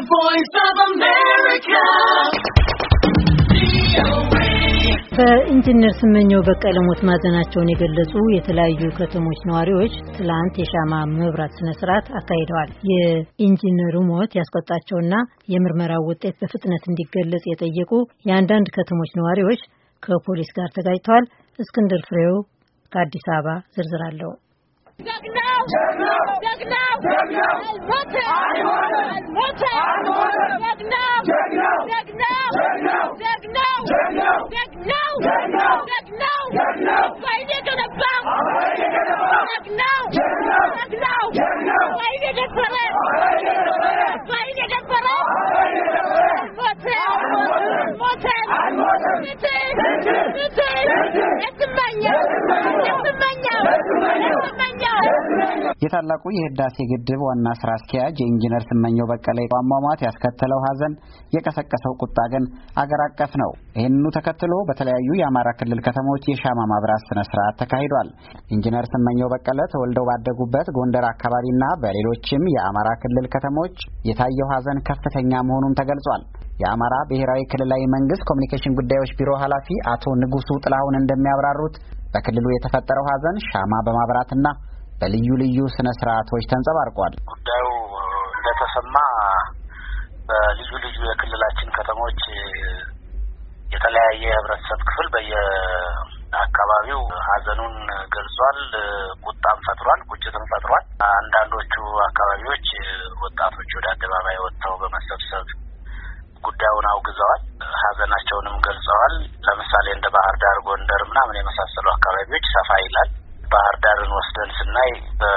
The Voice of America. በኢንጂነር ስመኘው በቀለ ሞት ማዘናቸውን የገለጹ የተለያዩ ከተሞች ነዋሪዎች ትላንት የሻማ መብራት ስነ ስርዓት አካሂደዋል። የኢንጂነሩ ሞት ያስቆጣቸውና የምርመራው ውጤት በፍጥነት እንዲገለጽ የጠየቁ የአንዳንድ ከተሞች ነዋሪዎች ከፖሊስ ጋር ተጋጭተዋል። እስክንድር ፍሬው ከአዲስ አበባ ዝርዝር አለው። የታላቁ የህዳሴ ግድብ ዋና ስራ አስኪያጅ የኢንጂነር ስመኘው በቀለ አሟሟት ያስከተለው ሀዘን የቀሰቀሰው ቁጣ ግን አገር አቀፍ ነው። ይህንኑ ተከትሎ በተለያዩ የአማራ ክልል ከተሞች የሻማ ማብራት ስነ ስርዓት ተካሂዷል። ኢንጂነር ስመኘው በቀለ ተወልደው ባደጉበት ጎንደር አካባቢና በሌሎችም የአማራ ክልል ከተሞች የታየው ሀዘን ከፍተኛ መሆኑን ተገልጿል። የአማራ ብሔራዊ ክልላዊ መንግስት ኮሚኒኬሽን ጉዳዮች ቢሮ ኃላፊ አቶ ንጉሱ ጥላሁን እንደሚያብራሩት በክልሉ የተፈጠረው ሀዘን ሻማ በማብራትና በልዩ ልዩ ስነ ስርዓቶች ተንጸባርቋል። ጉዳዩ እንደተሰማ በልዩ ልዩ የክልላችን ከተሞች የተለያየ ህብረተሰብ ክፍል በየአካባቢው ሀዘኑን ገልጿል። ቁጣም ፈጥሯል፣ ቁጭትም ፈጥሯል። አንዳንዶቹ አካባቢዎች ወጣቶች ወደ አደባባይ ወጥተው በመሰብሰብ ጉዳዩን አውግዘዋል፣ ሀዘናቸውንም ገልጸዋል። ለምሳሌ እንደ ባህር ዳር፣ ጎንደር ምናምን የመሳሰሉ አካባቢዎች ሰፋ ይላል። ባህር ዳርን ወስደን ስናይ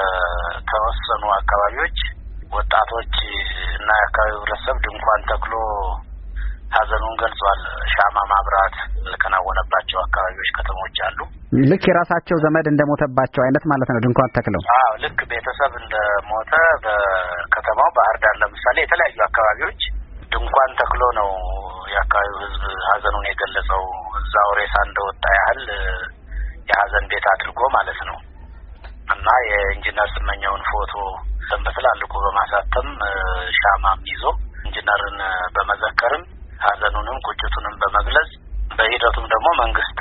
በተወሰኑ አካባቢዎች ወጣቶች እና የአካባቢው ህብረተሰብ ድንኳን ተክሎ ሀዘኑን ገልጿል። ሻማ ማብራት ለከናወነባቸው አካባቢዎች ከተሞች አሉ። ልክ የራሳቸው ዘመድ እንደሞተባቸው አይነት ማለት ነው። ድንኳን ተክለው ልክ ቤተሰብ እንደሞተ በከተማው ባህር ዳር ለምሳሌ የተለያዩ አካባቢዎች ድንኳን ተክሎ ነው የአካባቢው ህዝብ ሀዘኑን የገለጸው። እዛው ሬሳ እንደወጣ ያህል የሀዘን ቤት አድርጎ ማለት ነው። እና የኢንጂነር ስመኘውን ፎቶ በትላልቁ በማሳተም ሻማም ይዞ ኢንጂነርን በመዘከርም ሀዘኑንም ቁጭቱንም በመግለጽ በሂደቱም ደግሞ መንግስት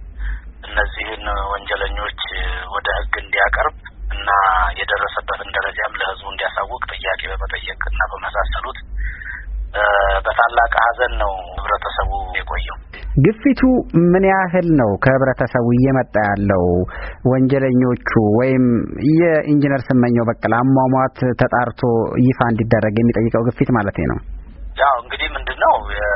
እነዚህን ወንጀለኞች ወደ ህግ እንዲያቀርብ እና የደረሰበትን ደረጃም ለህዝቡ እንዲያሳውቅ ጥያቄ በመጠየቅ እና በመሳሰሉት በታላቅ ሀዘን ነው ህብረተሰቡ የቆየው። ግፊቱ ምን ያህል ነው ከህብረተሰቡ እየመጣ ያለው? ወንጀለኞቹ ወይም የኢንጂነር ስመኘው በቀለ አሟሟት ተጣርቶ ይፋ እንዲደረግ የሚጠይቀው ግፊት ማለት ነው። ያው እንግዲህ ምንድነው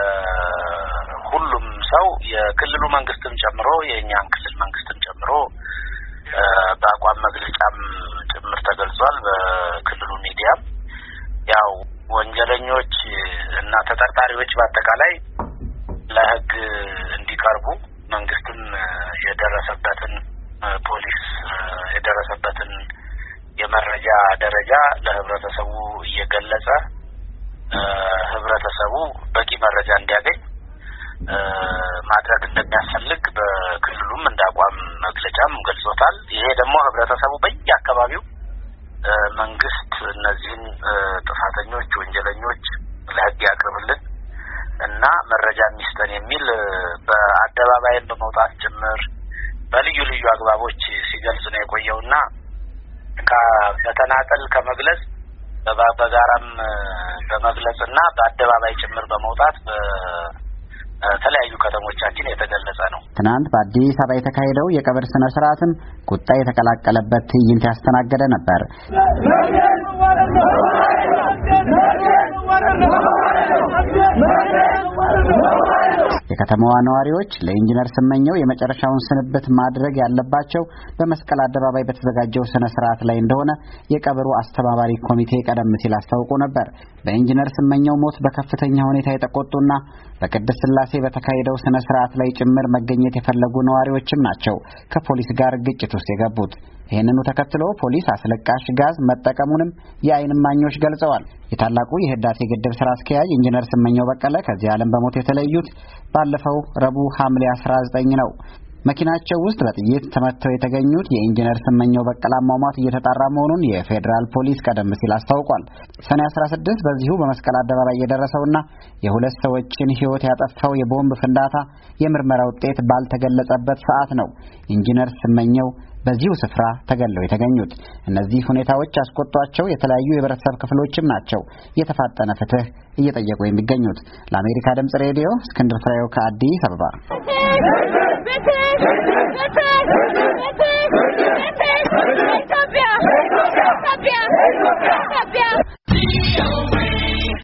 ሁሉም ሰው የክልሉ መንግስትም ጨምሮ የእኛን ክልል መንግስትም ጨምሮ በአቋም መግለጫም ጭምር ተገልጿል። በክልሉ ሚዲያም ያው ወንጀለኞች እና ተጠርጣሪዎች በአጠቃላይ ለህግ እንዲቀርቡ መንግስትም የደረሰበትን ፖሊስ የደረሰበትን የመረጃ ደረጃ ለህብረተሰቡ እየገለጸ ህብረተሰቡ በቂ መረጃ እንዲያገኝ ማድረግ እንደሚያስፈልግ በክልሉም እንደ አቋም መግለጫም ገልጾታል። ይሄ ደግሞ ህብረተሰቡ በየአካባቢው መንግስት እነዚህን ጥፋተኞች ወንጀለኞች ለህግ ያቅርብልን እና መረጃ ሚስጠን የሚል በአደባባይም በመውጣት ጭምር በልዩ ልዩ አግባቦች ሲገልጽ ነው የቆየውና በተናጠል ከመግለጽ በጋራም በመግለጽና በአደባባይ ጭምር በመውጣት በተለያዩ ከተሞቻችን የተገለጸ ነው። ትናንት በአዲስ አበባ የተካሄደው የቀብር ስነ ስርዓትም ቁጣ የተቀላቀለበት ትዕይንት ያስተናገደ ነበር። የከተማዋ ነዋሪዎች ለኢንጂነር ስመኘው የመጨረሻውን ስንብት ማድረግ ያለባቸው በመስቀል አደባባይ በተዘጋጀው ስነ ስርዓት ላይ እንደሆነ የቀብሩ አስተባባሪ ኮሚቴ ቀደም ሲል አስታውቆ ነበር። በኢንጂነር ስመኘው ሞት በከፍተኛ ሁኔታ የተቆጡና በቅድስት ሥላሴ በተካሄደው ስነ ስርዓት ላይ ጭምር መገኘት የፈለጉ ነዋሪዎችም ናቸው ከፖሊስ ጋር ግጭት ውስጥ የገቡት። ይህንኑ ተከትሎ ፖሊስ አስለቃሽ ጋዝ መጠቀሙንም የዓይን እማኞች ገልጸዋል። የታላቁ የህዳሴ ግድብ ስራ አስኪያጅ ኢንጂነር ስመኘው በቀለ ከዚህ ዓለም በሞት የተለዩት ባለፈው ረቡዕ ሐምሌ 19 ነው። መኪናቸው ውስጥ በጥይት ተመተው የተገኙት የኢንጂነር ስመኘው በቀለ አሟሟት እየተጣራ መሆኑን የፌዴራል ፖሊስ ቀደም ሲል አስታውቋል። ሰኔ 16 በዚሁ በመስቀል አደባባይ የደረሰውና የሁለት ሰዎችን ሕይወት ያጠፋው የቦምብ ፍንዳታ የምርመራ ውጤት ባልተገለጸበት ሰዓት ነው ኢንጂነር ስመኘው በዚሁ ስፍራ ተገለው የተገኙት። እነዚህ ሁኔታዎች ያስቆጧቸው የተለያዩ የህብረተሰብ ክፍሎችም ናቸው የተፋጠነ ፍትህ እየጠየቁ የሚገኙት። ለአሜሪካ ድምጽ ሬዲዮ እስክንድር ፍሬው ከአዲስ አበባ